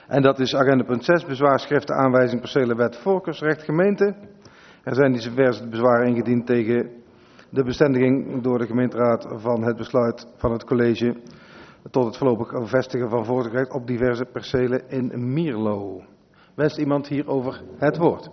En dat is agenda punt 6, bezwaarschriften aanwijzing percelenwet voorkeursrecht gemeente. Er zijn diverse bezwaren ingediend tegen de bestendiging door de gemeenteraad van het besluit van het college tot het voorlopig vestigen van voorkeursrecht op diverse percelen in Mierlo. Wenst iemand hierover het woord?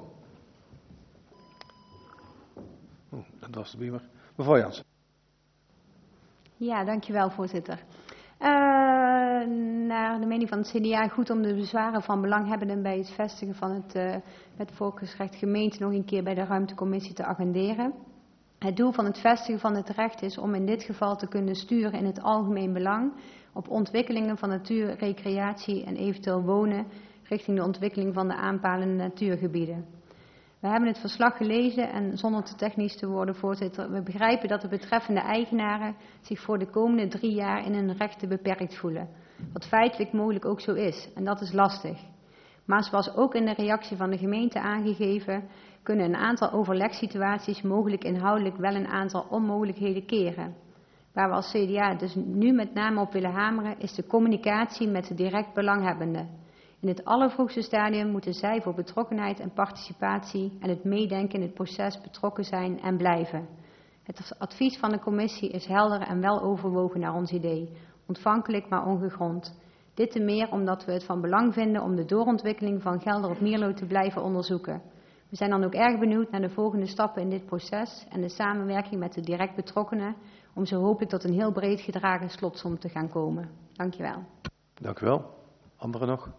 Dat was de beamer. Mevrouw Jansen. Ja, dankjewel voorzitter. Naar de mening van het CDA goed om de bezwaren van belanghebbenden bij het vestigen van het voorkeursrecht gemeente nog een keer bij de ruimtecommissie te agenderen. Het doel van het vestigen van het recht is om in dit geval te kunnen sturen in het algemeen belang op ontwikkelingen van natuur, recreatie en eventueel wonen richting de ontwikkeling van de aanpalende natuurgebieden. We hebben het verslag gelezen en zonder te technisch te worden, voorzitter, we begrijpen dat de betreffende eigenaren zich voor de komende 3 jaar in hun rechten beperkt voelen. Wat feitelijk mogelijk ook zo is, en dat is lastig. Maar zoals ook in de reactie van de gemeente aangegeven, kunnen een aantal overlegssituaties mogelijk inhoudelijk wel een aantal onmogelijkheden keren. Waar we als CDA dus nu met name op willen hameren, is de communicatie met de direct belanghebbenden. In het allervroegste stadium moeten zij voor betrokkenheid en participatie en het meedenken in het proces betrokken zijn en blijven. Het advies van de commissie is helder en wel overwogen naar ons idee, ontvankelijk maar ongegrond. Dit te meer omdat we het van belang vinden om de doorontwikkeling van Gelder op Mierlo te blijven onderzoeken. We zijn dan ook erg benieuwd naar de volgende stappen in dit proces en de samenwerking met de direct betrokkenen om zo hopelijk tot een heel breed gedragen slotsom te gaan komen. Dank je wel. Dank u wel. Anderen nog?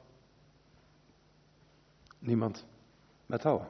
Niemand? Wethouder.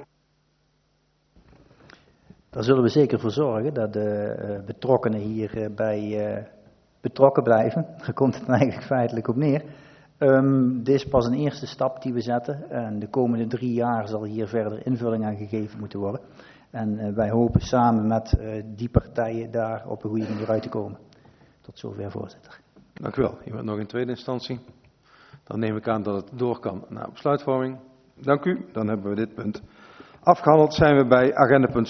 Daar zullen we zeker voor zorgen dat de betrokkenen hierbij betrokken blijven. Daar komt het eigenlijk feitelijk op neer. Dit is pas een eerste stap die we zetten. En de komende 3 jaar zal hier verder invulling aan gegeven moeten worden. En wij hopen samen met die partijen daar op een goede manier uit te komen. Tot zover, voorzitter. Dank u wel. Iemand nog in tweede instantie? Dan neem ik aan dat het door kan naar besluitvorming. Dank u. Dan hebben we dit punt afgehandeld. Zijn we bij agenda punt